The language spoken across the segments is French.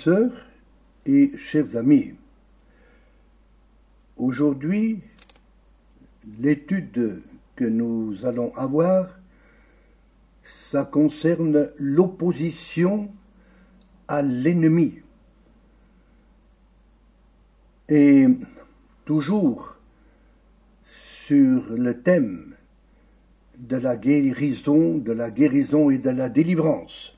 sœurs et chers amis, aujourd'hui, l'étude que nous allons avoir, ça concerne l'opposition à l'ennemi. Et toujours sur le thème de la guérison et de la délivrance.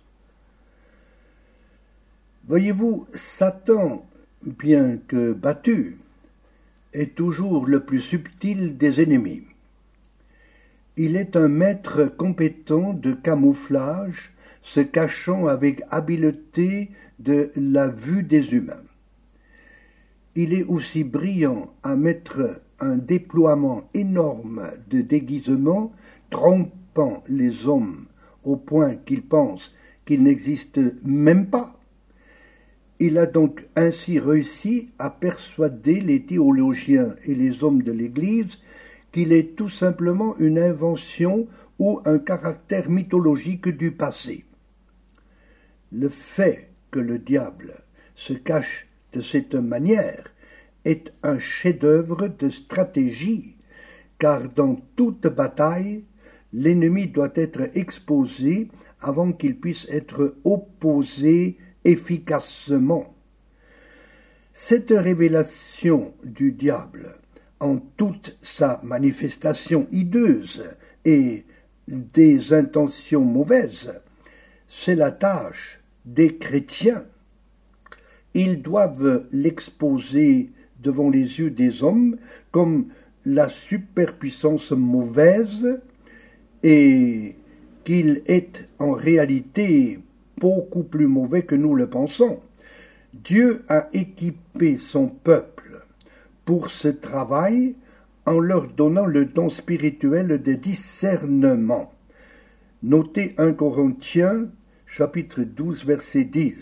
Voyez-vous, Satan, bien que battu, est toujours le plus subtil des ennemis. Il est un maître compétent de camouflage, se cachant avec habileté de la vue des humains. Il est aussi brillant à mettre un déploiement énorme de déguisements, trompant les hommes au point qu'ils pensent qu'ils n'existent même pas. Il a donc ainsi réussi à persuader les théologiens et les hommes de l'Église qu'il est tout simplement une invention ou un caractère mythologique du passé. Le fait que le diable se cache de cette manière est un chef-d'œuvre de stratégie, car dans toute bataille, l'ennemi doit être exposé avant qu'il puisse être opposé efficacement. Cette révélation du diable, en toute sa manifestation hideuse et des intentions mauvaises, c'est la tâche des chrétiens. Ils doivent l'exposer devant les yeux des hommes comme la superpuissance mauvaise et qu'il est en réalité beaucoup plus mauvais que nous le pensons. Dieu a équipé son peuple pour ce travail en leur donnant le don spirituel de discernement. Notez 1 Corinthiens, chapitre 12, verset 10.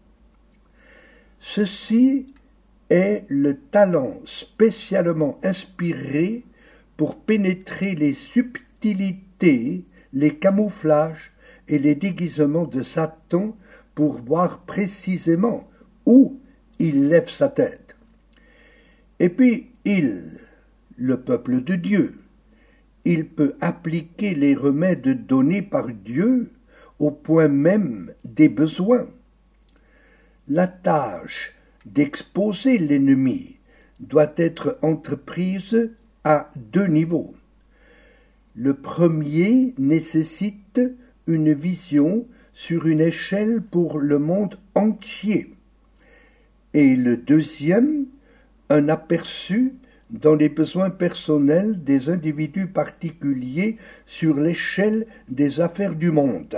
Ceci est le talent spécialement inspiré pour pénétrer les subtilités, les camouflages et les déguisements de Satan pour voir précisément où il lève sa tête. Et puis le peuple de Dieu, il peut appliquer les remèdes donnés par Dieu au point même des besoins. La tâche d'exposer l'ennemi doit être entreprise à deux niveaux. Le premier nécessite une vision sur une échelle pour le monde entier, et le deuxième, un aperçu dans les besoins personnels des individus particuliers sur l'échelle des affaires du monde.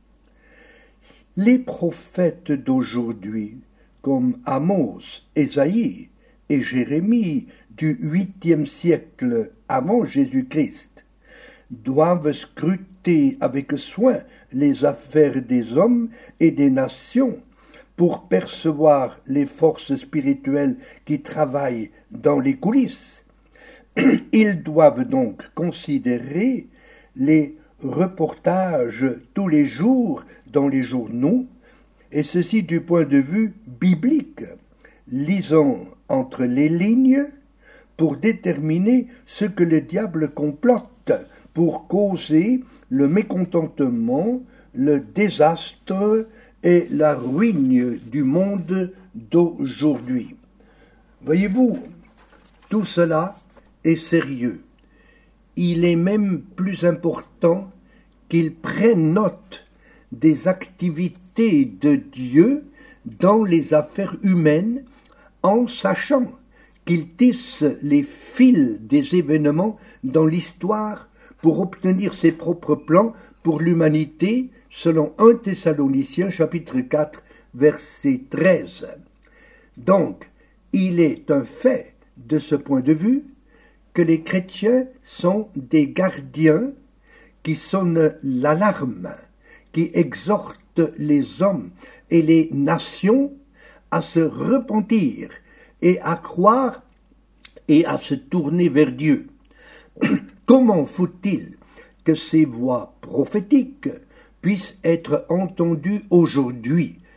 Les prophètes d'aujourd'hui, comme Amos, Ésaïe et Jérémie du 8e siècle avant Jésus-Christ, doivent scruter avec soin les affaires des hommes et des nations pour percevoir les forces spirituelles qui travaillent dans les coulisses. Ils doivent donc considérer les reportages tous les jours dans les journaux, et ceci du point de vue biblique, lisant entre les lignes pour déterminer ce que le diable complote pour causer le mécontentement, le désastre et la ruine du monde d'aujourd'hui. Voyez-vous, tout cela est sérieux. Il est même plus important qu'il prenne note des activités de Dieu dans les affaires humaines en sachant qu'il tisse les fils des événements dans l'histoire pour obtenir ses propres plans pour l'humanité, selon 1 Thessaloniciens chapitre 4, verset 13. Donc, il est un fait, de ce point de vue, que les chrétiens sont des gardiens qui sonnent l'alarme, qui exhortent les hommes et les nations à se repentir et à croire et à se tourner vers Dieu. Comment faut-il que ces voix prophétiques puissent être entendues aujourd'hui?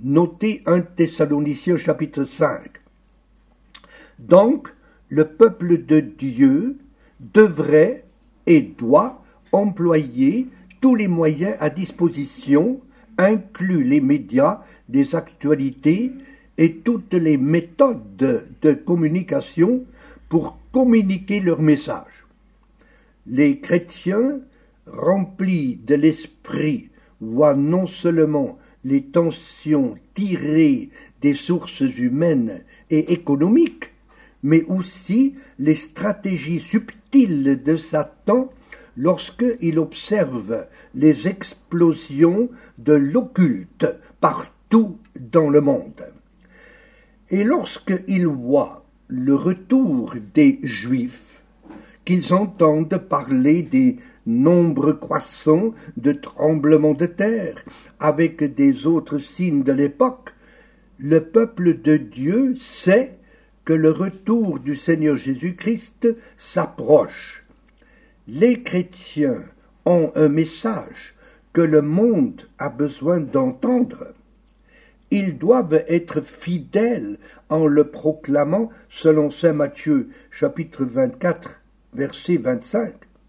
Notez 1 Thessaloniciens chapitre 5. Donc, le peuple de Dieu devrait et doit employer tous les moyens à disposition, inclus les médias, des actualités et toutes les méthodes de communication pour communiquer leur message. Les chrétiens remplis de l'esprit voient non seulement les tensions tirées des sources humaines et économiques, mais aussi les stratégies subtiles de Satan lorsqu'il observe les explosions de l'occulte partout dans le monde. Et lorsqu'il voit le retour des Juifs, qu'ils entendent parler des nombres croissants de tremblements de terre avec des autres signes de l'époque, le peuple de Dieu sait que le retour du Seigneur Jésus-Christ s'approche. Les chrétiens ont un message que le monde a besoin d'entendre. Ils doivent être fidèles en le proclamant selon saint Matthieu chapitre 24 verset 25.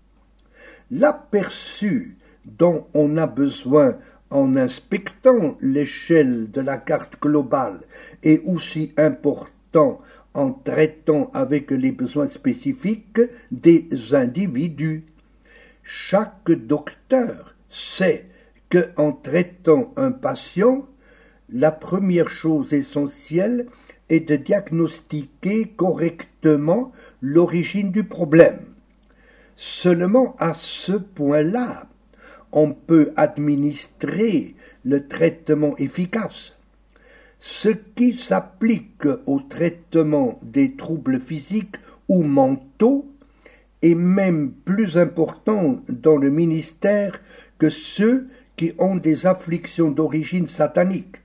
L'aperçu dont on a besoin en inspectant l'échelle de la carte globale est aussi important en traitant avec les besoins spécifiques des individus. Chaque docteur sait qu'en traitant un patient, la première chose essentielle est de diagnostiquer correctement l'origine du problème. Seulement à ce point-là, on peut administrer le traitement efficace. Ce qui s'applique au traitement des troubles physiques ou mentaux est même plus important dans le ministère que ceux qui ont des afflictions d'origine satanique.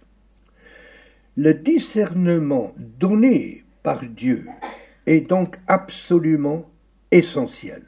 Le discernement donné par Dieu est donc absolument essentiel.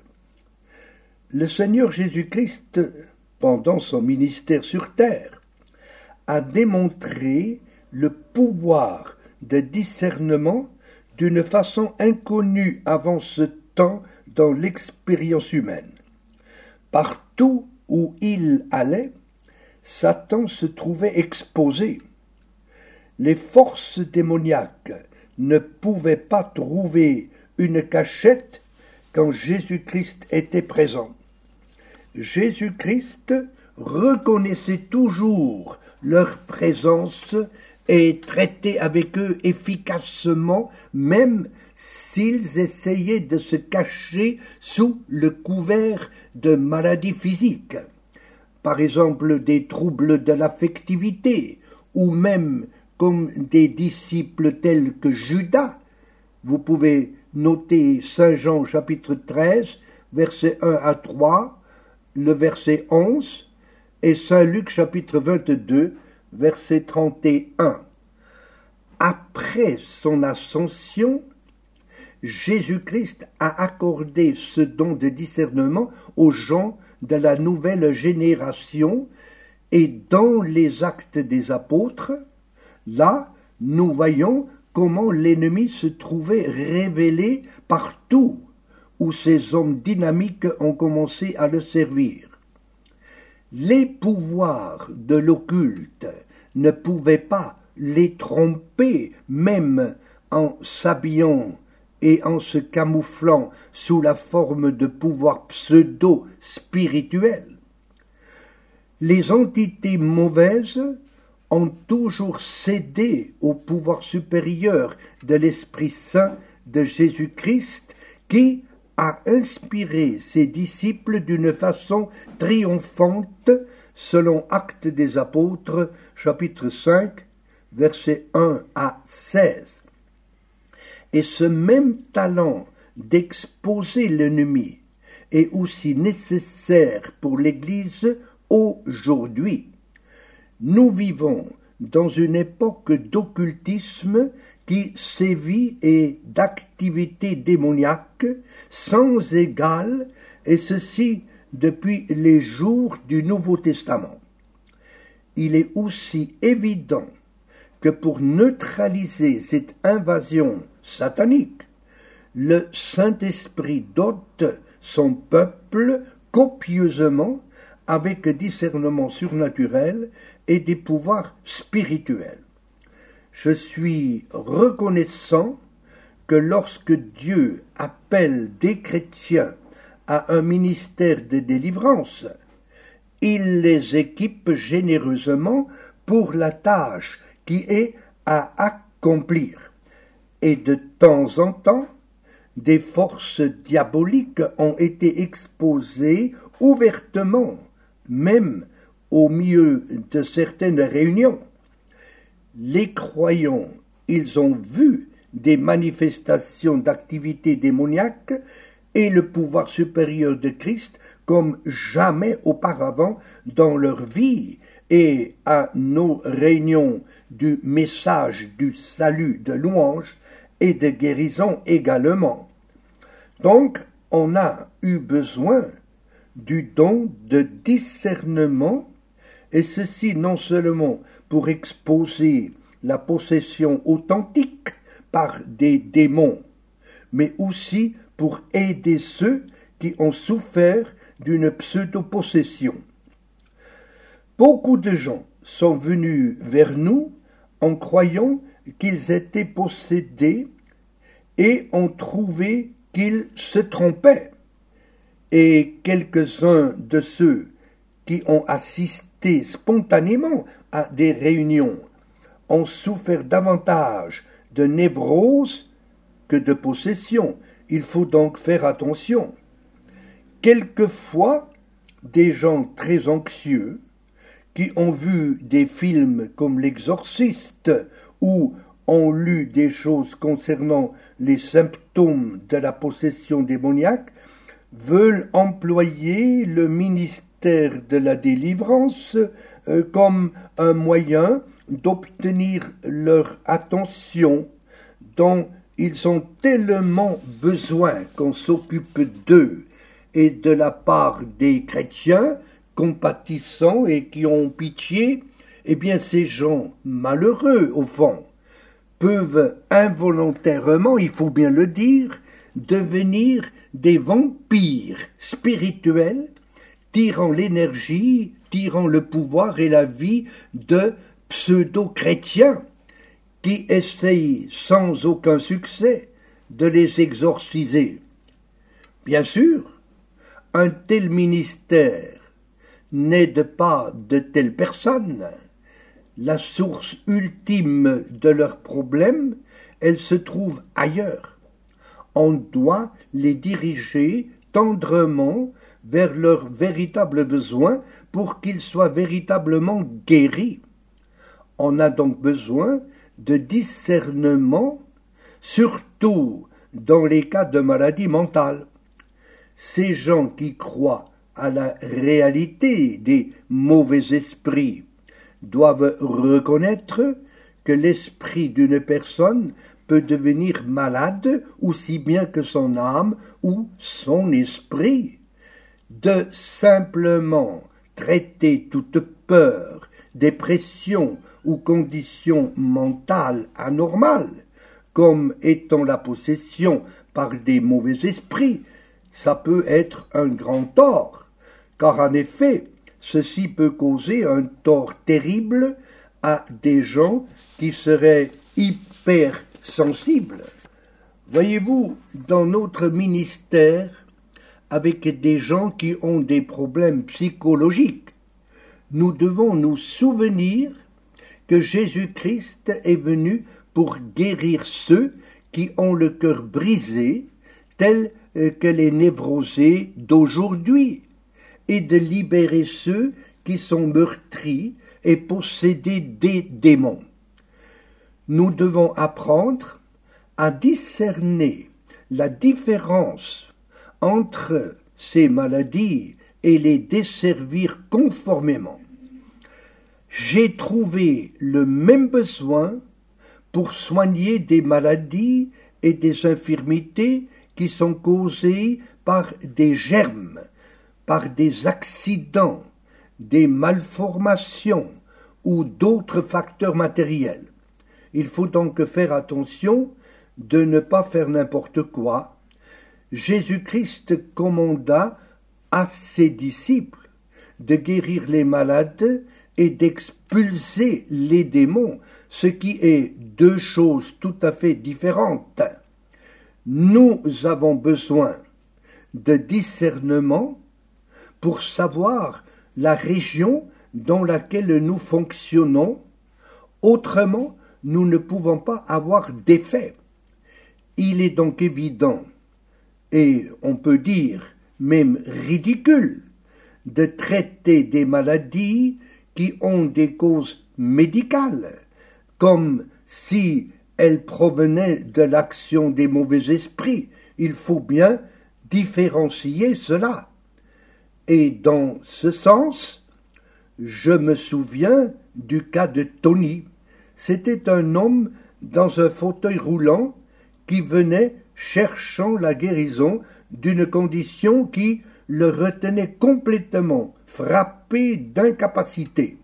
Le Seigneur Jésus-Christ, pendant son ministère sur terre, a démontré le pouvoir de discernement d'une façon inconnue avant ce temps dans l'expérience humaine. Partout où il allait, Satan se trouvait exposé. Les forces démoniaques ne pouvaient pas trouver une cachette quand Jésus-Christ était présent. Jésus-Christ reconnaissait toujours leur présence et traitait avec eux efficacement, même s'ils essayaient de se cacher sous le couvert de maladies physiques, par exemple des troubles de l'affectivité, ou même comme des disciples tels que Judas. Vous pouvez noter Saint Jean chapitre 13, versets 1 à 3, le verset 11, et Saint Luc chapitre 22, verset 31. Après son ascension, Jésus-Christ a accordé ce don de discernement aux gens de la nouvelle génération, et dans les Actes des Apôtres, là, nous voyons comment l'ennemi se trouvait révélé partout où ces hommes dynamiques ont commencé à le servir. Les pouvoirs de l'occulte ne pouvaient pas les tromper, même en s'habillant et en se camouflant sous la forme de pouvoirs pseudo-spirituels. Les entités mauvaises ont toujours cédé au pouvoir supérieur de l'Esprit Saint de Jésus-Christ qui a inspiré ses disciples d'une façon triomphante selon Actes des Apôtres, chapitre 5, versets 1 à 16. Et ce même talent d'exposer l'ennemi est aussi nécessaire pour l'Église aujourd'hui. Nous vivons dans une époque d'occultisme qui sévit et d'activité démoniaque sans égale, et ceci depuis les jours du Nouveau Testament. Il est aussi évident que pour neutraliser cette invasion satanique, le Saint-Esprit dote son peuple copieusement avec discernement surnaturel et des pouvoirs spirituels. Je suis reconnaissant que lorsque Dieu appelle des chrétiens à un ministère de délivrance, il les équipe généreusement pour la tâche qui est à accomplir. Et de temps en temps, des forces diaboliques ont été exposées ouvertement, même au milieu de certaines réunions. Les croyants, ils ont vu des manifestations d'activité démoniaque et le pouvoir supérieur de Christ comme jamais auparavant dans leur vie, et à nos réunions du message du salut, de louange et de guérison également. Donc, on a eu besoin du don de discernement, et ceci non seulement pour exposer la possession authentique par des démons, mais aussi pour aider ceux qui ont souffert d'une pseudo-possession. Beaucoup de gens sont venus vers nous en croyant qu'ils étaient possédés et ont trouvé qu'ils se trompaient. Et quelques-uns de ceux qui ont assisté spontanément à des réunions ont souffert davantage de névrose que de possession. Il faut donc faire attention. Quelquefois, des gens très anxieux qui ont vu des films comme L'Exorciste ou ont lu des choses concernant les symptômes de la possession démoniaque veulent employer le ministère de la délivrance comme un moyen d'obtenir leur attention dont ils ont tellement besoin qu'on s'occupe d'eux, et de la part des chrétiens compatissants et qui ont pitié, eh bien ces gens malheureux au fond peuvent involontairement, il faut bien le dire, devenir des vampires spirituels, tirant l'énergie, tirant le pouvoir et la vie de pseudo-chrétiens qui essayent sans aucun succès de les exorciser. Bien sûr, un tel ministère n'aide pas de telles personnes. La source ultime de leurs problèmes, elle se trouve ailleurs. On doit les diriger tendrement vers leurs véritables besoins pour qu'ils soient véritablement guéris. On a donc besoin de discernement, surtout dans les cas de maladie mentale. Ces gens qui croient à la réalité des mauvais esprits doivent reconnaître que l'esprit d'une personne peut devenir malade aussi bien que son âme ou son esprit. De simplement traiter toute peur, dépression ou condition mentale anormale comme étant la possession par des mauvais esprits, ça peut être un grand tort, car en effet, ceci peut causer un tort terrible à des gens qui seraient hypersensibles. Voyez-vous, dans notre ministère, avec des gens qui ont des problèmes psychologiques, nous devons nous souvenir que Jésus-Christ est venu pour guérir ceux qui ont le cœur brisé, tels que les névrosés d'aujourd'hui, et de libérer ceux qui sont meurtris et possédés des démons. Nous devons apprendre à discerner la différence entre ces maladies et les desservir conformément. J'ai trouvé le même besoin pour soigner des maladies et des infirmités qui sont causées par des germes, par des accidents, des malformations ou d'autres facteurs matériels. Il faut donc faire attention de ne pas faire n'importe quoi. Jésus-Christ commanda à ses disciples de guérir les malades et d'expulser les démons, ce qui est deux choses tout à fait différentes. Nous avons besoin de discernement pour savoir la région dans laquelle nous fonctionnons. Autrement, nous ne pouvons pas avoir d'effet. Il est donc évident, et on peut dire même ridicule, de traiter des maladies qui ont des causes médicales, comme si elles provenaient de l'action des mauvais esprits. Il faut bien différencier cela. Et dans ce sens, je me souviens du cas de Tony. C'était un homme dans un fauteuil roulant qui venait cherchant la guérison d'une condition qui le retenait complètement frappé d'incapacité.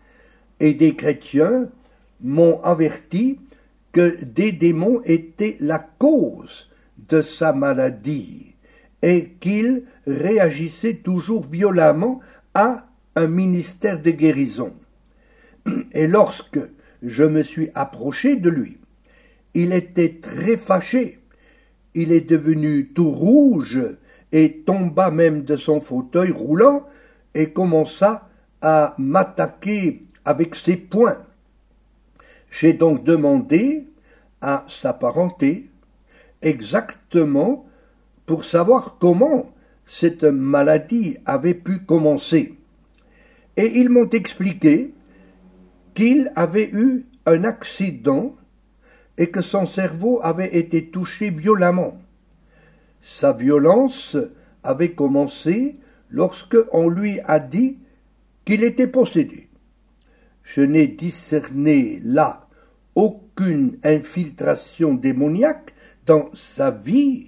Et des chrétiens m'ont averti que des démons étaient la cause de sa maladie et qu'il réagissait toujours violemment à un ministère de guérison. Et lorsque je me suis approché de lui, il était très fâché. Il est devenu tout rouge et tomba même de son fauteuil roulant et commença à m'attaquer avec ses poings. J'ai donc demandé à s'apparenter exactement pour savoir comment cette maladie avait pu commencer. Et ils m'ont expliqué qu'il avait eu un accident et que son cerveau avait été touché violemment. Sa violence avait commencé lorsque on lui a dit qu'il était possédé. Je n'ai discerné là aucune infiltration démoniaque dans sa vie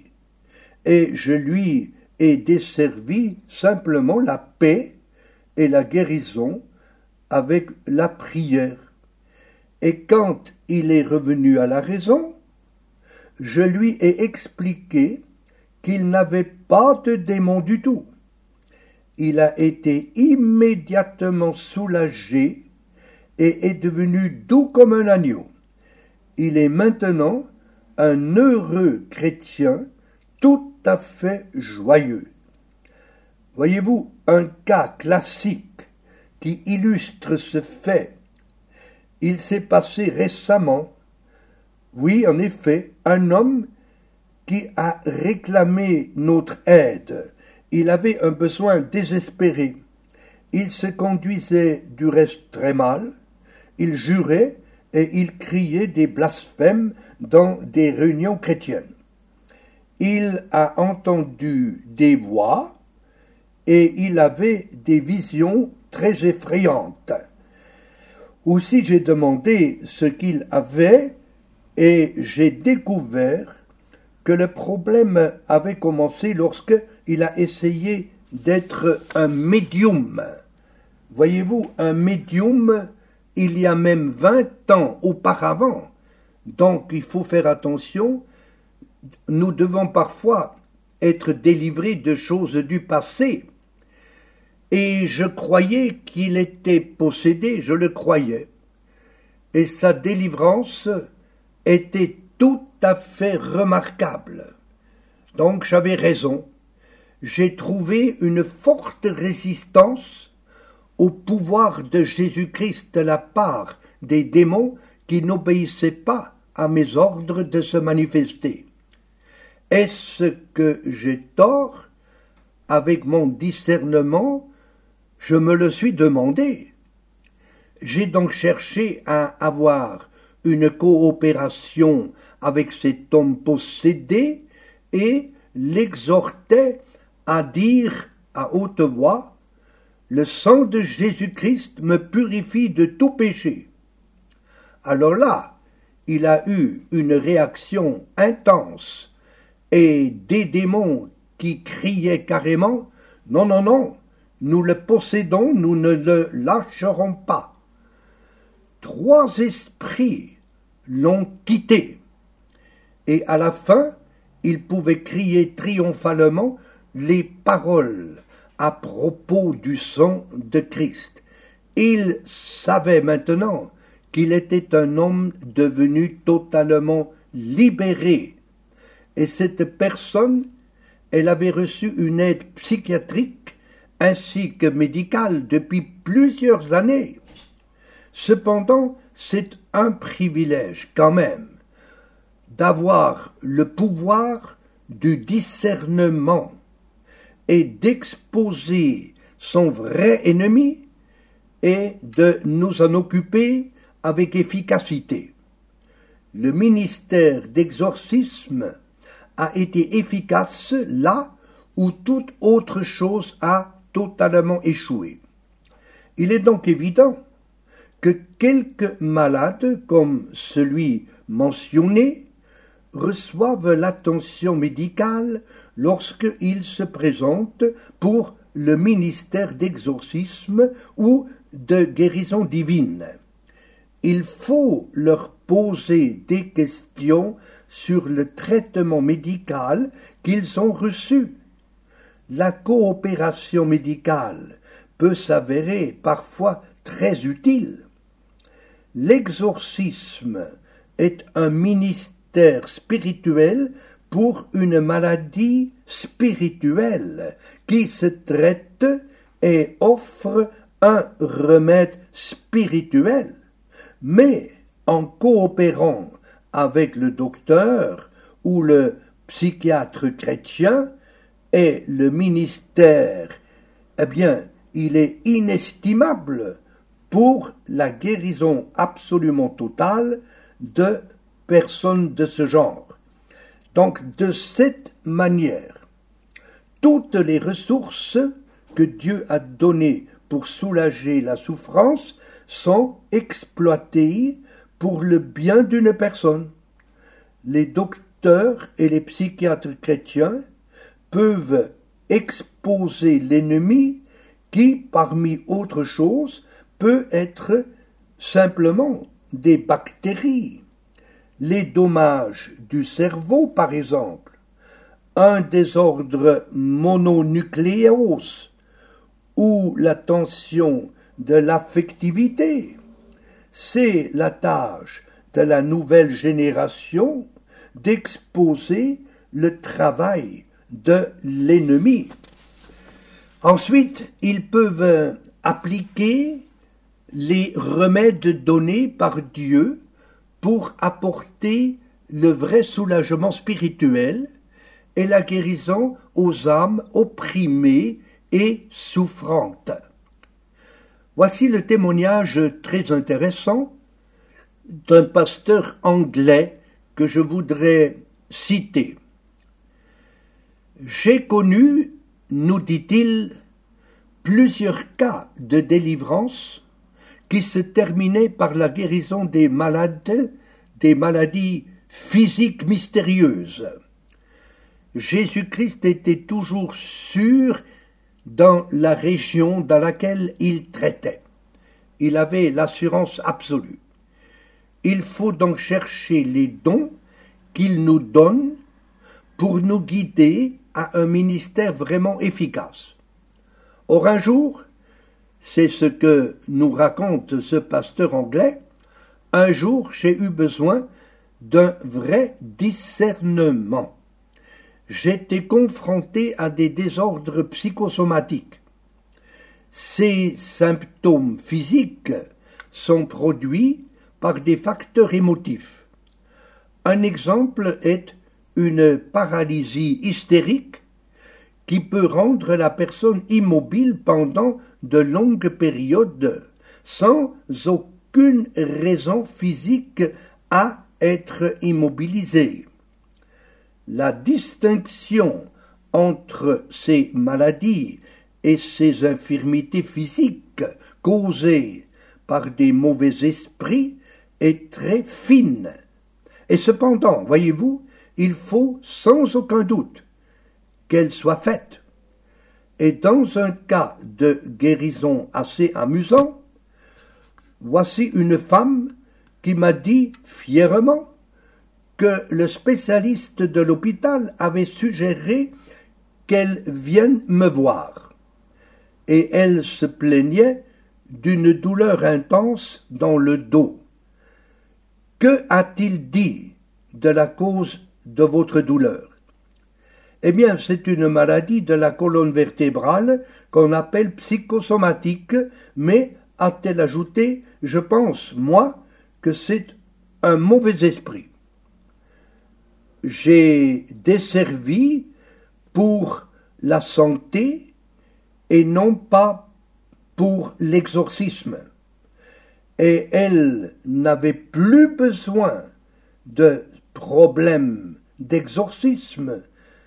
et je lui ai desservi simplement la paix et la guérison avec la prière. Et quand il est revenu à la raison, je lui ai expliqué qu'il n'avait pas de démon du tout. Il a été immédiatement soulagé et est devenu doux comme un agneau. Il est maintenant un heureux chrétien tout à fait joyeux. Voyez-vous, un cas classique qui illustre ce fait, il s'est passé récemment. Oui, en effet, un homme qui a réclamé notre aide. Il avait un besoin désespéré. Il se conduisait du reste très mal. Il jurait et il criait des blasphèmes dans des réunions chrétiennes. Il a entendu des voix et il avait des visions très effrayantes. Aussi j'ai demandé ce qu'il avait et j'ai découvert que le problème avait commencé lorsque il a essayé d'être un médium. Voyez-vous, un médium, il y a même 20 ans auparavant. Donc il faut faire attention. Nous devons parfois être délivrés de choses du passé. Et je croyais qu'il était possédé, je le croyais. Et sa délivrance était tout à fait remarquable. Donc j'avais raison. J'ai trouvé une forte résistance au pouvoir de Jésus-Christ de la part des démons qui n'obéissaient pas à mes ordres de se manifester. Est-ce que j'ai tort? Avec mon discernement, je me le suis demandé. J'ai donc cherché à avoir une coopération avec cet homme possédé et l'exhortais à dire à haute voix « Le sang de Jésus-Christ me purifie de tout péché ». Alors là, il a eu une réaction intense et des démons qui criaient carrément « Non, non, non, nous le possédons, nous ne le lâcherons pas ». 3 esprits l'ont quitté. Et à la fin, il pouvait crier triomphalement les paroles à propos du sang de Christ. Il savait maintenant qu'il était un homme devenu totalement libéré. Et cette personne, elle avait reçu une aide psychiatrique ainsi que médicale depuis plusieurs années. Cependant, c'est un privilège quand même d'avoir le pouvoir du discernement et d'exposer son vrai ennemi et de nous en occuper avec efficacité. Le ministère d'exorcisme a été efficace là où toute autre chose a totalement échoué. Il est donc évident que quelques malades, comme celui mentionné, reçoivent l'attention médicale lorsqu'ils se présentent pour le ministère d'exorcisme ou de guérison divine. Il faut leur poser des questions sur le traitement médical qu'ils ont reçu. La coopération médicale peut s'avérer parfois très utile. L'exorcisme est un ministère spirituel pour une maladie spirituelle qui se traite et offre un remède spirituel. Mais en coopérant avec le docteur ou le psychiatre chrétien et le ministère, eh bien, il est inestimable pour la guérison absolument totale de personnes de ce genre. Donc, de cette manière, toutes les ressources que Dieu a données pour soulager la souffrance sont exploitées pour le bien d'une personne. Les docteurs et les psychiatres chrétiens peuvent exposer l'ennemi qui, parmi autres choses, peut être simplement des bactéries, les dommages du cerveau par exemple, un désordre mononucléose ou la tension de l'affectivité. C'est la tâche de la nouvelle génération d'exposer le travail de l'ennemi. Ensuite, ils peuvent appliquer les remèdes donnés par Dieu pour apporter le vrai soulagement spirituel et la guérison aux âmes opprimées et souffrantes. Voici le témoignage très intéressant d'un pasteur anglais que je voudrais citer. « J'ai connu, nous dit-il, plusieurs cas de délivrance qui se terminaient par la guérison des malades, des maladies physiques mystérieuses. Jésus-Christ était toujours sûr dans la région dans laquelle il traitait. Il avait l'assurance absolue. Il faut donc chercher les dons qu'il nous donne pour nous guider à un ministère vraiment efficace. Or un jour, c'est ce que nous raconte ce pasteur anglais, un jour j'ai eu besoin d'un vrai discernement. J'étais confronté à des désordres psychosomatiques. Ces symptômes physiques sont produits par des facteurs émotifs. Un exemple est une paralysie hystérique qui peut rendre la personne immobile pendant de longues périodes sans aucune raison physique à être immobilisée. La distinction entre ces maladies et ces infirmités physiques causées par des mauvais esprits est très fine. Et cependant, voyez-vous, il faut sans aucun doute qu'elle soit faite. Et dans un cas de guérison assez amusant, voici une femme qui m'a dit fièrement que le spécialiste de l'hôpital avait suggéré qu'elle vienne me voir. Et elle se plaignait d'une douleur intense dans le dos. Que a-t-il dit de la cause de votre douleur? Eh bien, c'est une maladie de la colonne vertébrale qu'on appelle psychosomatique, mais, a-t-elle ajouté, je pense, moi, que c'est un mauvais esprit. J'ai desservi pour la santé et non pas pour l'exorcisme. Et elle n'avait plus besoin de problèmes d'exorcisme.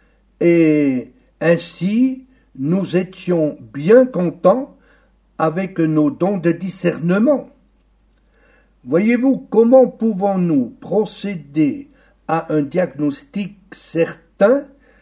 Et ainsi, nous étions bien contents avec nos dons de discernement. Voyez-vous, comment pouvons-nous procéder à un diagnostic certain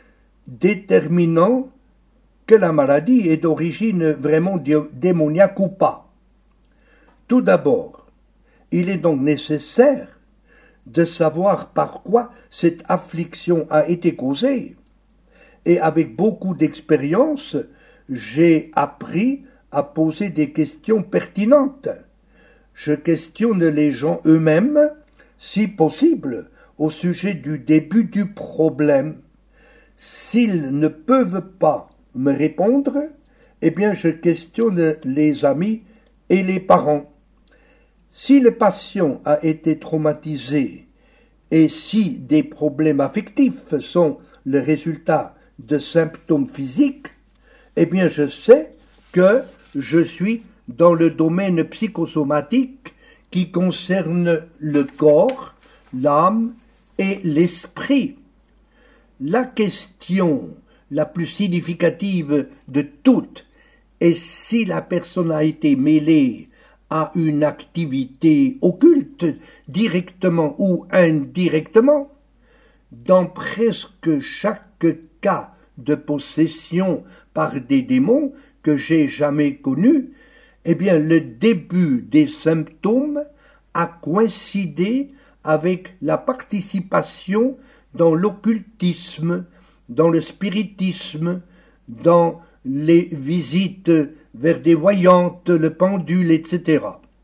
déterminant que la maladie est d'origine vraiment démoniaque ou pas? Tout d'abord, il est donc nécessaire de savoir par quoi cette affliction a été causée. Et avec beaucoup d'expérience, j'ai appris à poser des questions pertinentes. Je questionne les gens eux-mêmes, si possible, au sujet du début du problème. S'ils ne peuvent pas me répondre, eh bien je questionne les amis et les parents. Si le patient a été traumatisé et si des problèmes affectifs sont le résultat de symptômes physiques, eh bien je sais que je suis dans le domaine psychosomatique qui concerne le corps, l'âme et l'esprit. La question la plus significative de toutes est si la personne a été mêlée à une activité occulte, directement ou indirectement. Dans presque chaque cas de possession par des démons que j'ai jamais connus, eh bien le début des symptômes a coïncidé avec la participation dans l'occultisme, dans le spiritisme, dans les visites vers des voyantes, le pendule, etc.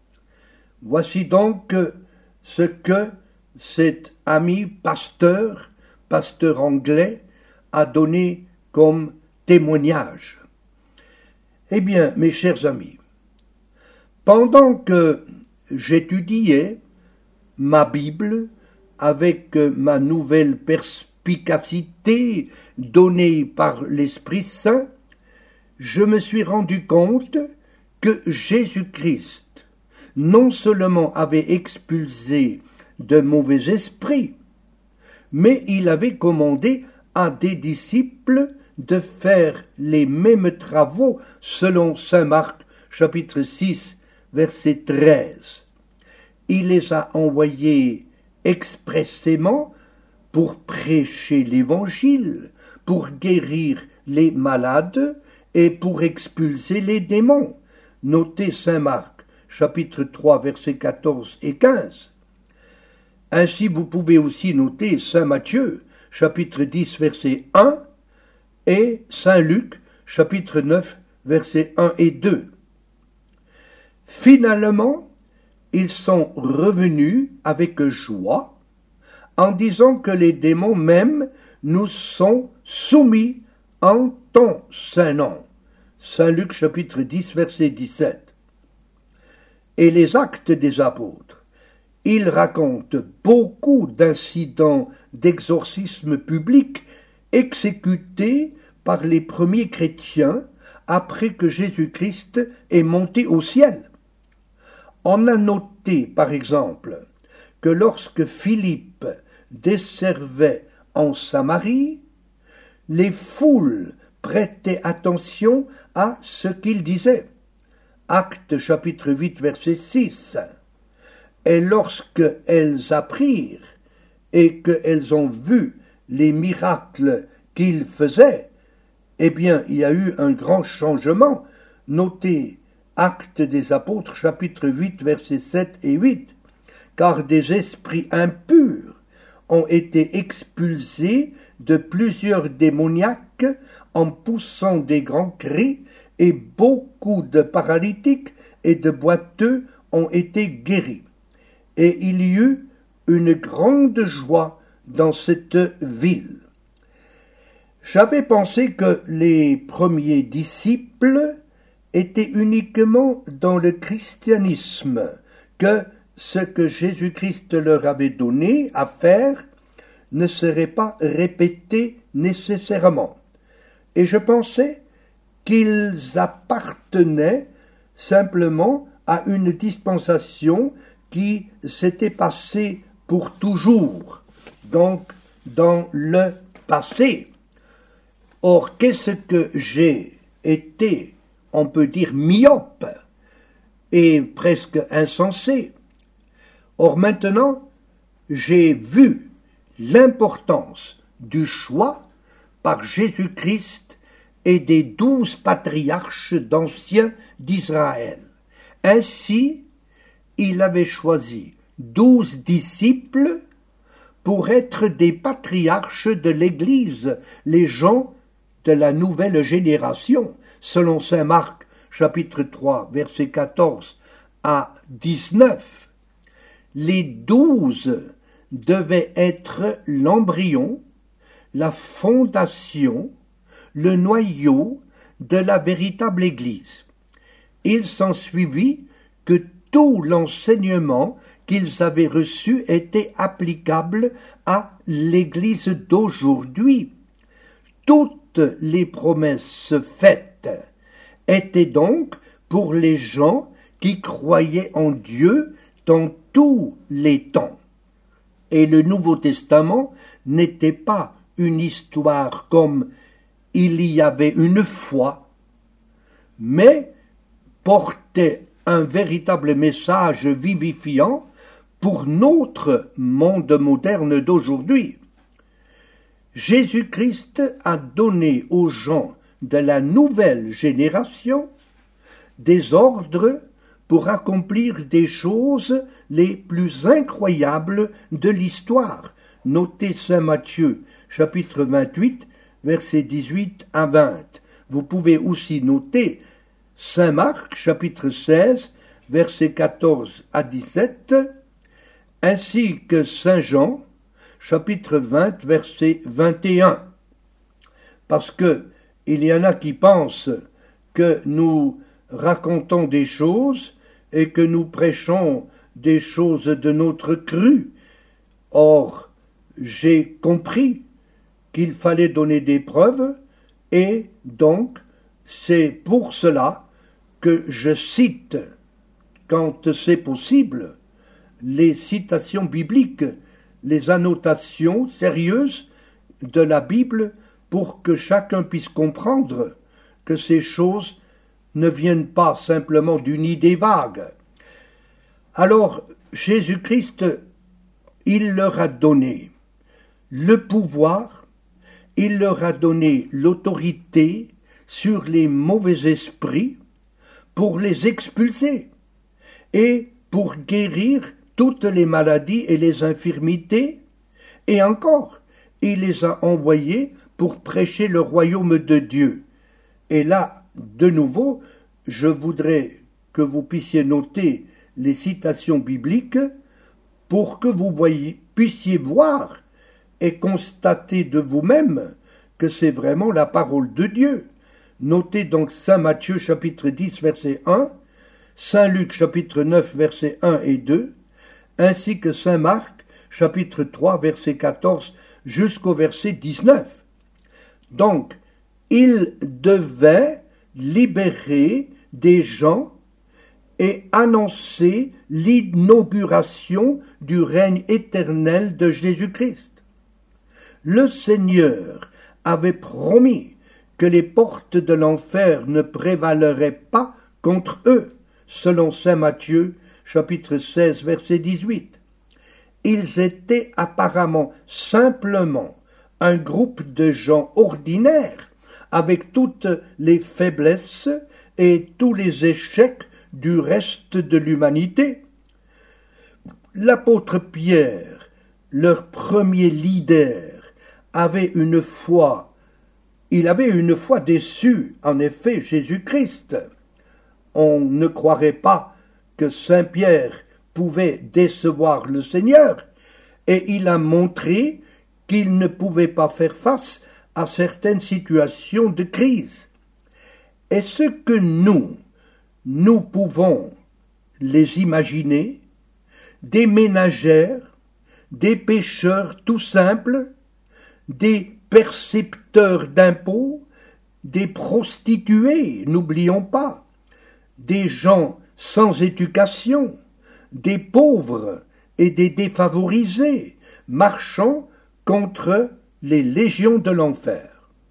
Voici donc ce que cet ami pasteur anglais, a donné comme témoignage. Eh bien, mes chers amis, pendant que j'étudiais ma Bible avec ma nouvelle perspicacité donnée par l'Esprit Saint, je me suis rendu compte que Jésus-Christ non seulement avait expulsé de mauvais esprits, mais il avait commandé à des disciples de faire les mêmes travaux selon saint Marc, chapitre 6, verset 13. Il les a envoyés expressément pour prêcher l'Évangile, pour guérir les malades et pour expulser les démons. Notez saint Marc, chapitre 3, versets 14 et 15. Ainsi, vous pouvez aussi noter saint Matthieu, chapitre 10, verset 1, et saint Luc, chapitre 9, versets 1 et 2. Finalement, ils sont revenus avec joie en disant que les démons même nous sont soumis en ton saint nom. Saint Luc, chapitre 10, verset 17. Et les actes des apôtres. Il raconte beaucoup d'incidents d'exorcisme public exécutés par les premiers chrétiens après que Jésus-Christ est monté au ciel. On a noté, par exemple, que lorsque Philippe desservait en Samarie, les foules prêtaient attention à ce qu'il disait. Actes chapitre 8, verset 6. Et lorsqu'elles apprirent et qu'elles ont vu les miracles qu'il faisait, eh bien, il y a eu un grand changement. Notez Actes des Apôtres, chapitre 8, versets 7 et 8. car des esprits impurs ont été expulsés de plusieurs démoniaques en poussant des grands cris, et beaucoup de paralytiques et de boiteux ont été guéris. Et il y eut une grande joie dans cette ville. J'avais pensé que les premiers disciples étaient uniquement dans le christianisme, que ce que Jésus-Christ leur avait donné à faire ne serait pas répété nécessairement. Et je pensais qu'ils appartenaient simplement à une dispensation qui s'était passée pour toujours, donc dans le passé. Or, qu'est-ce que j'ai été, on peut dire, myope et presque insensé. Or maintenant, j'ai vu l'importance du choix par Jésus-Christ et des 12 patriarches d'anciens d'Israël. Ainsi, il avait choisi 12 disciples pour être des patriarches de l'Église, les gens de la nouvelle génération, selon saint Marc, chapitre 3, versets 14 à 19. Les 12 devaient être l'embryon, la fondation, le noyau de la véritable Église. Il s'ensuivit que tout l'enseignement qu'ils avaient reçu était applicable à l'Église d'aujourd'hui. Toutes les promesses faites étaient donc pour les gens qui croyaient en Dieu dans tous les temps. Et le Nouveau Testament n'était pas une histoire comme il y avait une fois, mais portait un véritable message vivifiant pour notre monde moderne d'aujourd'hui. Jésus-Christ a donné aux gens de la nouvelle génération des ordres pour accomplir des choses les plus incroyables de l'histoire. Notez saint Matthieu, chapitre 28, versets 18 à 20. Vous pouvez aussi noter saint Marc, chapitre 16, versets 14 à 17, ainsi que saint Jean, chapitre 20, verset 21. Parce que il y en a qui pensent que nous racontons des choses et que nous prêchons des choses de notre cru. Or, j'ai compris qu'il fallait donner des preuves, et donc c'est pour cela que je cite, quand c'est possible, les citations bibliques, les annotations sérieuses de la Bible, pour que chacun puisse comprendre que ces choses ne viennent pas simplement d'une idée vague. Alors, Jésus-Christ, il leur a donné le pouvoir, il leur a donné l'autorité sur les mauvais esprits pour les expulser et pour guérir toutes les maladies et les infirmités, et encore, il les a envoyés pour prêcher le royaume de Dieu. Et là, de nouveau, je voudrais que vous puissiez noter les citations bibliques pour que vous puissiez voir et constater de vous-même que c'est vraiment la parole de Dieu. Notez donc saint Matthieu chapitre 10 verset 1, saint Luc chapitre 9 verset 1 et 2, ainsi que saint Marc chapitre 3 verset 14 jusqu'au verset 19. Donc, il devait libérer des gens et annoncer l'inauguration du règne éternel de Jésus-Christ. Le Seigneur avait promis que les portes de l'enfer ne prévaleraient pas contre eux, selon saint Matthieu, chapitre 16, verset 18. Ils étaient apparemment simplement un groupe de gens ordinaires, avec toutes les faiblesses et tous les échecs du reste de l'humanité. L'apôtre Pierre, leur premier leader, avait une foi déçue, en effet, Jésus-Christ. On ne croirait pas que Saint Pierre pouvait décevoir le Seigneur, et il a montré qu'il ne pouvait pas faire face à certaines situations de crise. Est-ce que nous pouvons les imaginer, des ménagères, des pêcheurs tout simples, des percepteurs d'impôts, des prostituées, n'oublions pas, des gens sans éducation, des pauvres et des défavorisés, marchant contre les légions de l'enfer.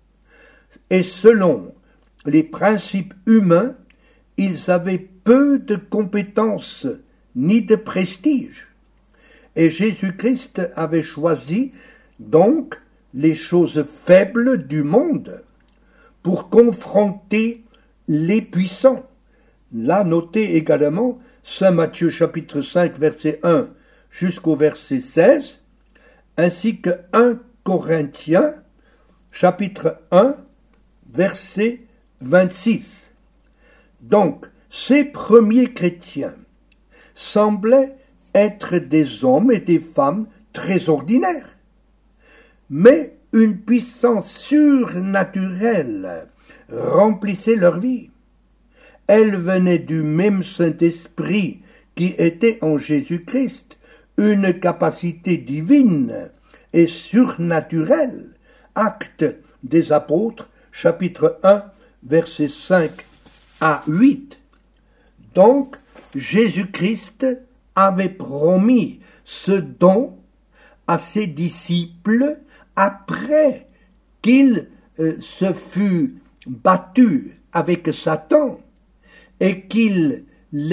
Et selon les principes humains, ils avaient peu de compétences ni de prestige. Et Jésus-Christ avait choisi donc les choses faibles du monde pour confronter les puissants. Là, notez également Saint Matthieu chapitre 5 verset 1 jusqu'au verset 16, ainsi que 1 Corinthiens chapitre 1 verset 26. Donc, ces premiers chrétiens semblaient être des hommes et des femmes très ordinaires. Mais une puissance surnaturelle remplissait leur vie. Elle venait du même Saint-Esprit qui était en Jésus-Christ, une capacité divine et surnaturelle. Actes des Apôtres, chapitre 1, versets 5 à 8. Donc, Jésus-Christ avait promis ce don à ses disciples après qu'il se fut battu avec Satan et qu'il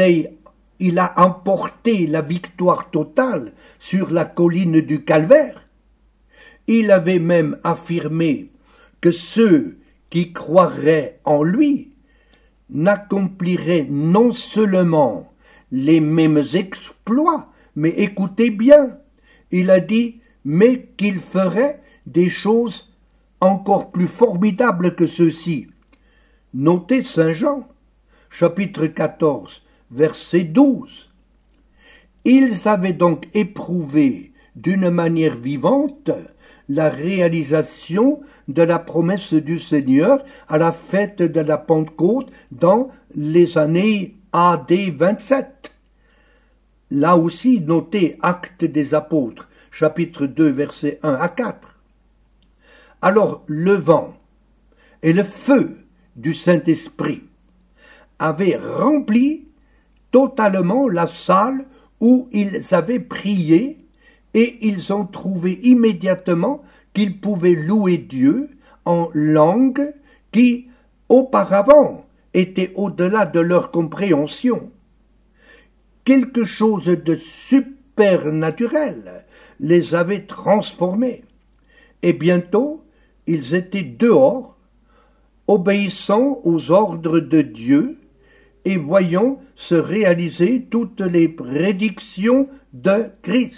a emporté la victoire totale sur la colline du Calvaire. Il avait même affirmé que ceux qui croiraient en lui n'accompliraient non seulement les mêmes exploits, mais écoutez bien, il a dit, mais qu'il ferait des choses encore plus formidables que ceux-ci. Notez Saint Jean, chapitre 14, verset 12. Ils avaient donc éprouvé d'une manière vivante la réalisation de la promesse du Seigneur à la fête de la Pentecôte dans les années AD 27. Là aussi, notez Actes des Apôtres, chapitre 2, versets 1 à 4. Alors le vent et le feu du Saint-Esprit avaient rempli totalement la salle où ils avaient prié, et ils ont trouvé immédiatement qu'ils pouvaient louer Dieu en langue qui, auparavant, était au-delà de leur compréhension. Quelque chose de supernaturel les avait transformés, et bientôt ils étaient dehors, obéissant aux ordres de Dieu et voyant se réaliser toutes les prédictions de Christ.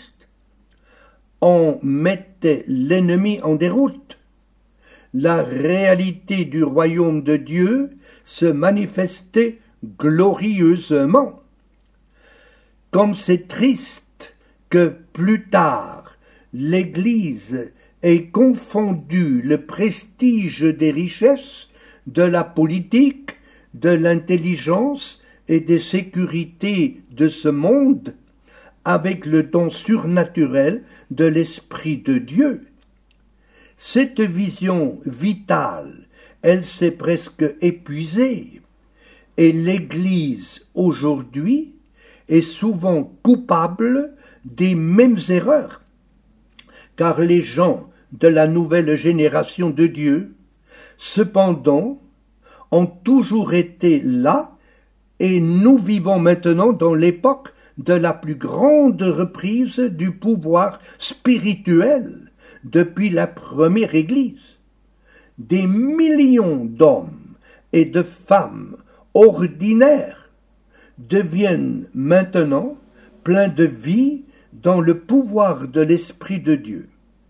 On mettait l'ennemi en déroute. La réalité du royaume de Dieu se manifestait glorieusement. Comme c'est triste que plus tard l'Église ait confondu le prestige des richesses, de la politique, de l'intelligence et des sécurités de ce monde avec le don surnaturel de l'Esprit de Dieu. Cette vision vitale, elle s'est presque épuisée, et l'Église aujourd'hui est souvent coupable des mêmes erreurs, car les gens de la nouvelle génération de Dieu, cependant, ont toujours été là, et nous vivons maintenant dans l'époque de la plus grande reprise du pouvoir spirituel depuis la première Église. Des millions d'hommes et de femmes ordinaires deviennent maintenant pleins de vie, dans le pouvoir de l'Esprit de Dieu.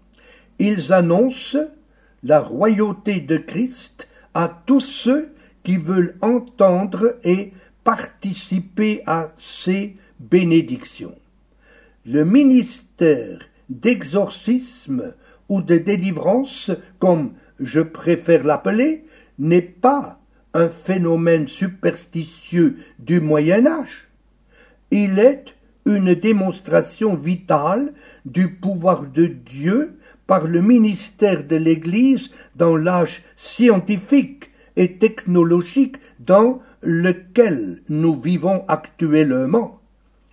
Ils annoncent la royauté de Christ à tous ceux qui veulent entendre et participer à ces bénédictions. Le ministère d'exorcisme ou de délivrance, comme je préfère l'appeler, n'est pas un phénomène superstitieux du Moyen Âge. Il est une démonstration vitale du pouvoir de Dieu par le ministère de l'Église dans l'âge scientifique et technologique dans lequel nous vivons actuellement.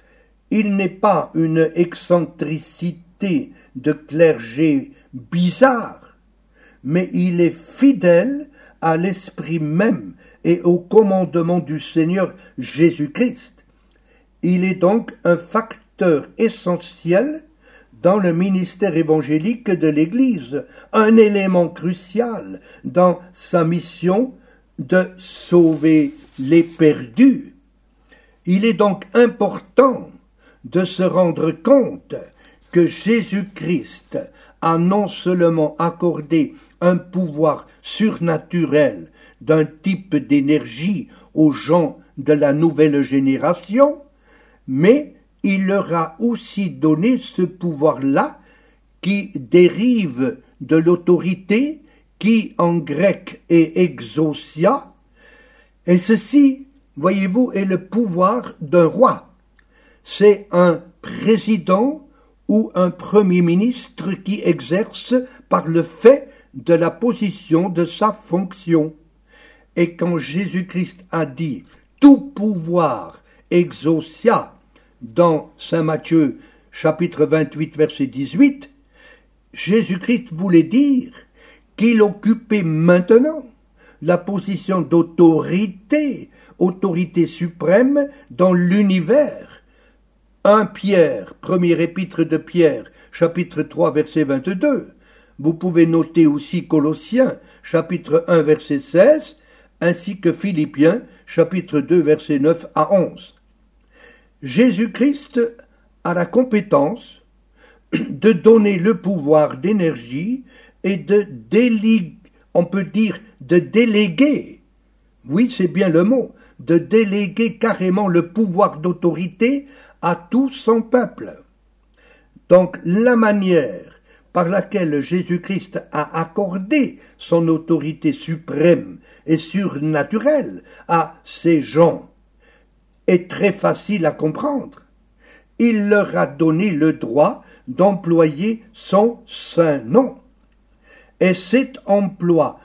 Il n'est pas une excentricité de clergé bizarre, mais il est fidèle à l'esprit même et au commandement du Seigneur Jésus-Christ. Il est donc un facteur essentiel dans le ministère évangélique de l'Église, un élément crucial dans sa mission de sauver les perdus. Il est donc important de se rendre compte que Jésus-Christ a non seulement accordé un pouvoir surnaturel d'un type d'énergie aux gens de la nouvelle génération, mais il leur a aussi donné ce pouvoir-là qui dérive de l'autorité qui en grec est exousia, et ceci, voyez-vous, est le pouvoir d'un roi. C'est un président ou un premier ministre qui exerce par le fait de la position de sa fonction. Et quand Jésus-Christ a dit « tout pouvoir exousia » dans Saint Matthieu chapitre 28 verset 18, Jésus-Christ voulait dire qu'il occupait maintenant la position d'autorité, autorité suprême dans l'univers. 1 Pierre, première épître de Pierre, chapitre 3 verset 22. Vous pouvez noter aussi Colossiens, chapitre 1 verset 16, ainsi que Philippiens, chapitre 2 verset 9 à 11. Jésus-Christ a la compétence de donner le pouvoir d'énergie et on peut dire de déléguer, oui c'est bien le mot, de déléguer carrément le pouvoir d'autorité à tout son peuple. Donc la manière par laquelle Jésus-Christ a accordé son autorité suprême et surnaturelle à ces gens est très facile à comprendre. Il leur a donné le droit d'employer son saint nom. Et cet emploi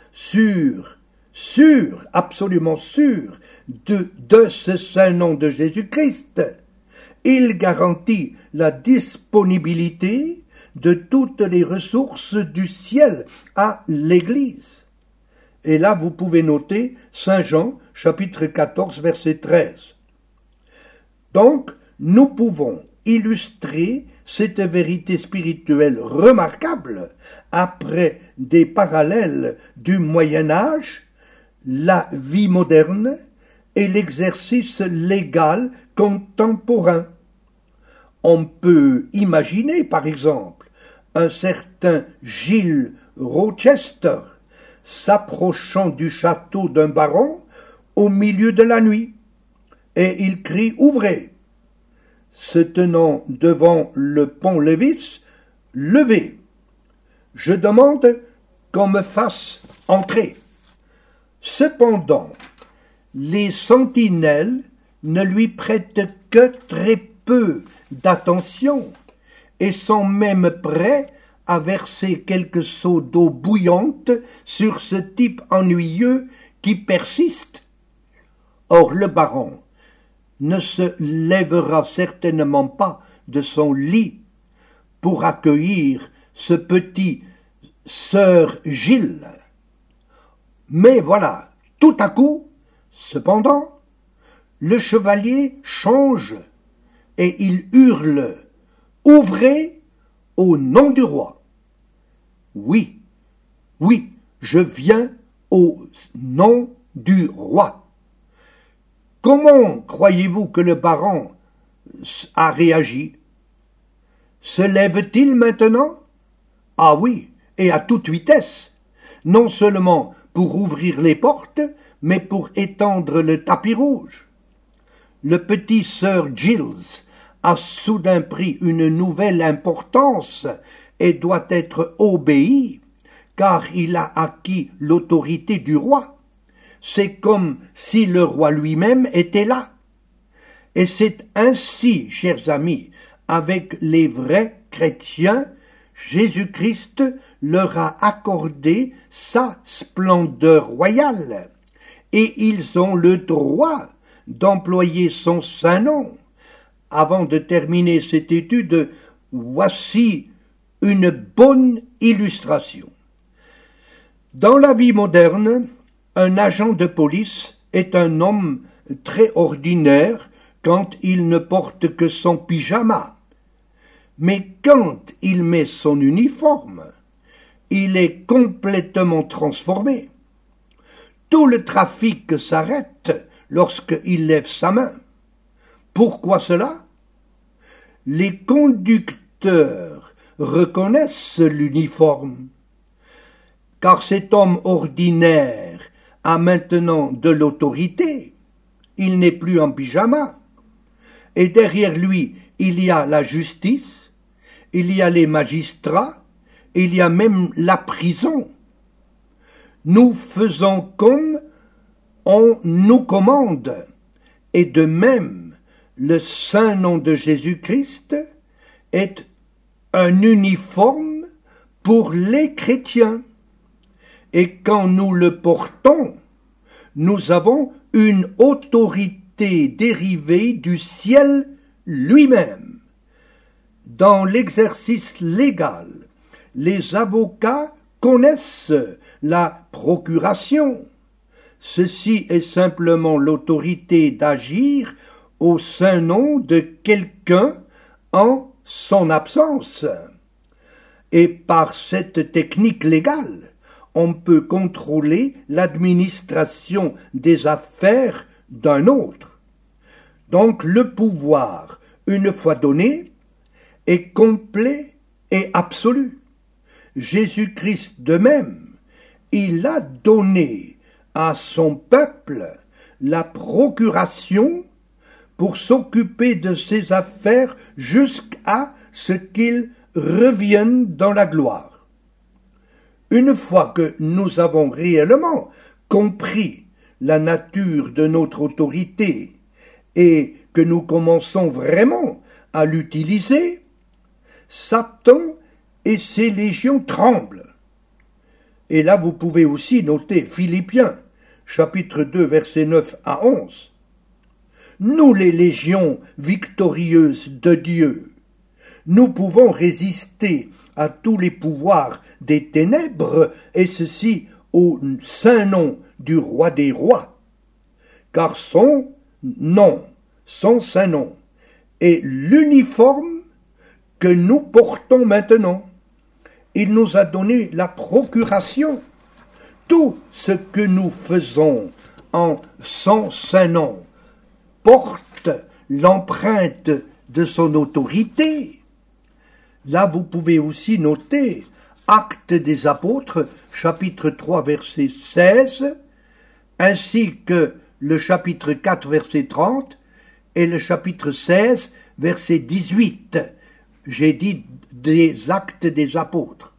absolument sûr de ce saint nom de Jésus-Christ, il garantit la disponibilité de toutes les ressources du ciel à l'Église. Et là, vous pouvez noter Saint Jean, chapitre 14, verset 13. Donc, nous pouvons illustrer cette vérité spirituelle remarquable après des parallèles du Moyen Âge, la vie moderne et l'exercice légal contemporain. On peut imaginer, par exemple, un certain Gilles Rochester s'approchant du château d'un baron au milieu de la nuit, et il crie « Ouvrez !» Se tenant devant le pont-Lévis, « Levez ! Je demande qu'on me fasse entrer. » Cependant, les sentinelles ne lui prêtent que très peu d'attention et sont même prêts à verser quelques seaux d'eau bouillante sur ce type ennuyeux qui persiste. Or le baron ne se lèvera certainement pas de son lit pour accueillir ce petit sœur Gilles. Mais voilà, tout à coup, cependant, le chevalier change et il hurle « Ouvrez au nom du roi !» Oui, je viens au nom du roi. Comment croyez-vous que le baron a réagi? Se lève-t-il maintenant? Ah oui, et à toute vitesse, non seulement pour ouvrir les portes, mais pour étendre le tapis rouge. Le petit Sir Giles a soudain pris une nouvelle importance et doit être obéi, car il a acquis l'autorité du roi. C'est comme si le roi lui-même était là. Et c'est ainsi, chers amis, avec les vrais chrétiens, Jésus-Christ leur a accordé sa splendeur royale, et ils ont le droit d'employer son saint nom. Avant de terminer cette étude, voici une bonne illustration. Dans la vie moderne, un agent de police est un homme très ordinaire quand il ne porte que son pyjama. Mais quand il met son uniforme, il est complètement transformé. Tout le trafic s'arrête lorsqu'il lève sa main. Pourquoi cela? Les conducteurs reconnaissent l'uniforme, car cet homme ordinaire a maintenant de l'autorité. Il n'est plus en pyjama. Et derrière lui, il y a la justice, il y a les magistrats, il y a même la prison. Nous faisons comme on nous commande, et de même, le saint nom de Jésus-Christ est un uniforme pour les chrétiens. Et quand nous le portons, nous avons une autorité dérivée du ciel lui-même. Dans l'exercice légal, les avocats connaissent la procuration. Ceci est simplement l'autorité d'agir au saint nom de quelqu'un en son absence. Et par cette technique légale, on peut contrôler l'administration des affaires d'un autre. Donc le pouvoir, une fois donné, est complet et absolu. Jésus-Christ de même, il a donné à son peuple la procuration pour s'occuper de ses affaires jusqu'à ce qu'il revienne dans la gloire. Une fois que nous avons réellement compris la nature de notre autorité et que nous commençons vraiment à l'utiliser, Satan et ses légions tremblent. Et là, vous pouvez aussi noter Philippiens, chapitre 2, versets 9 à 11. Nous, les légions victorieuses de Dieu, nous pouvons résister à tous les pouvoirs des ténèbres, et ceci au saint nom du roi des rois. Car son nom, son saint nom, est l'uniforme que nous portons maintenant. Il nous a donné la procuration. Tout ce que nous faisons en son saint nom porte l'empreinte de son autorité. Là, vous pouvez aussi noter Actes des Apôtres, chapitre 3, verset 16, ainsi que le chapitre 4, verset 30, et le chapitre 16, verset 18. J'ai dit des Actes des Apôtres.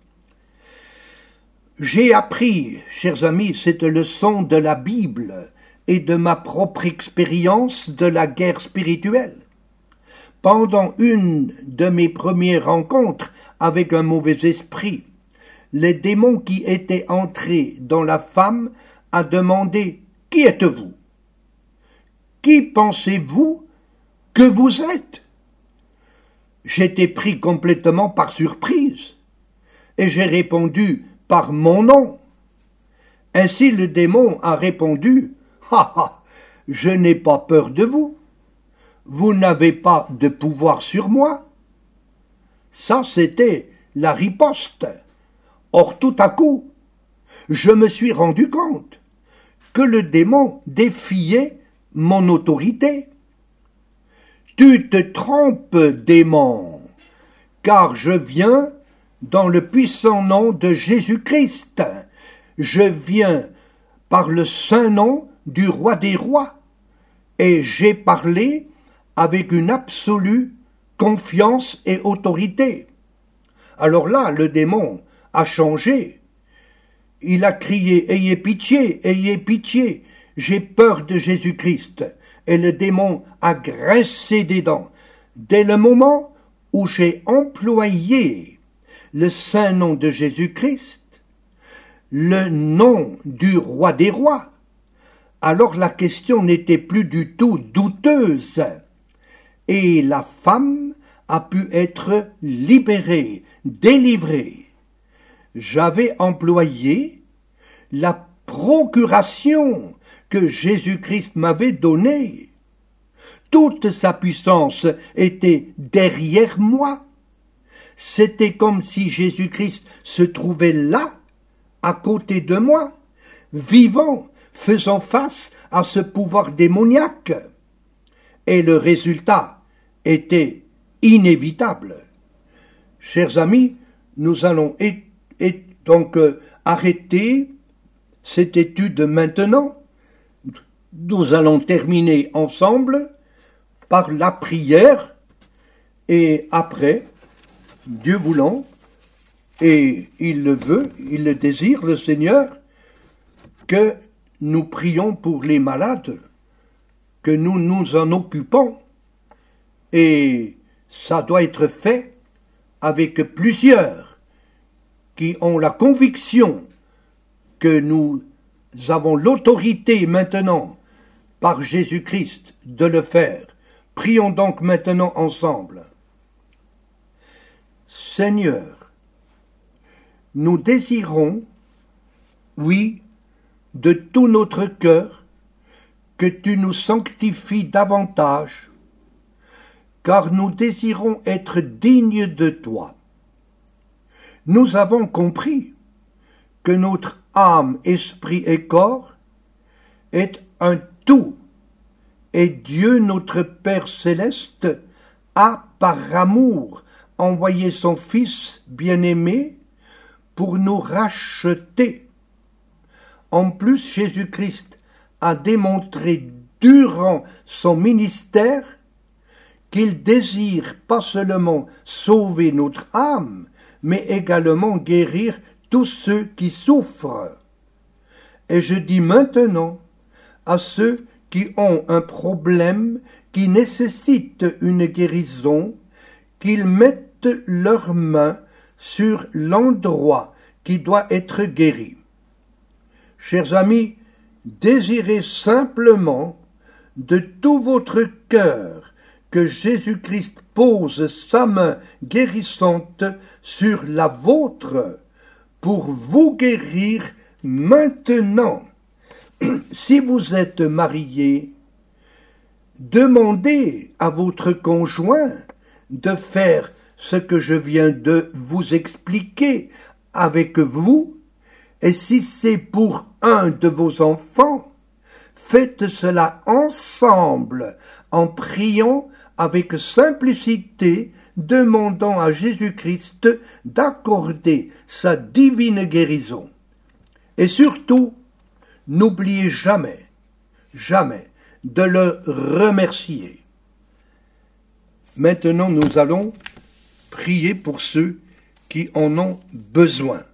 J'ai appris, chers amis, cette leçon de la Bible et de ma propre expérience de la guerre spirituelle. Pendant une de mes premières rencontres avec un mauvais esprit, le démon qui était entré dans la femme a demandé « Qui êtes-vous? Qui pensez-vous que vous êtes ?» J'étais pris complètement par surprise et j'ai répondu par mon nom. Ainsi le démon a répondu « Ha ha, je n'ai pas peur de vous. Vous n'avez pas de pouvoir sur moi. » Ça, c'était la riposte. Or, tout à coup, je me suis rendu compte que le démon défiait mon autorité. « Tu te trompes, démon, car je viens dans le puissant nom de Jésus-Christ. Je viens par le saint nom du roi des rois, et j'ai parlé avec une absolue confiance et autorité. Alors là, le démon a changé. Il a crié, ayez pitié, j'ai peur de Jésus-Christ. Et le démon a grincé des dents. Dès le moment où j'ai employé le saint nom de Jésus-Christ, le nom du roi des rois, alors la question n'était plus du tout douteuse. Et la femme a pu être libérée, délivrée. J'avais employé la procuration que Jésus-Christ m'avait donnée. Toute sa puissance était derrière moi. C'était comme si Jésus-Christ se trouvait là, à côté de moi, vivant, faisant face à ce pouvoir démoniaque. Et le résultat était inévitable. Chers amis, nous allons donc arrêter cette étude maintenant. Nous allons terminer ensemble par la prière et après, Dieu voulant, et il le veut, il le désire, le Seigneur, que nous prions pour les malades, que nous nous en occupons, et ça doit être fait avec plusieurs qui ont la conviction que nous avons l'autorité maintenant par Jésus-Christ de le faire. Prions donc maintenant ensemble. Seigneur, nous désirons, oui, de tout notre cœur, que tu nous sanctifies davantage, car nous désirons être dignes de toi. Nous avons compris que notre âme, esprit et corps est un tout, et Dieu notre Père céleste a, par amour, envoyé son Fils bien-aimé pour nous racheter. En plus, Jésus-Christ a démontré durant son ministère qu'il désire pas seulement sauver notre âme, mais également guérir tous ceux qui souffrent. Et je dis maintenant à ceux qui ont un problème qui nécessite une guérison, qu'ils mettent leurs mains sur l'endroit qui doit être guéri. Chers amis, désirez simplement de tout votre cœur que Jésus-Christ pose sa main guérissante sur la vôtre pour vous guérir maintenant. Si vous êtes marié, demandez à votre conjoint de faire ce que je viens de vous expliquer avec vous, et si c'est pour un de vos enfants, faites cela ensemble en priant avec simplicité, demandant à Jésus-Christ d'accorder sa divine guérison. Et surtout, n'oubliez jamais, jamais de le remercier. Maintenant, nous allons prier pour ceux qui en ont besoin.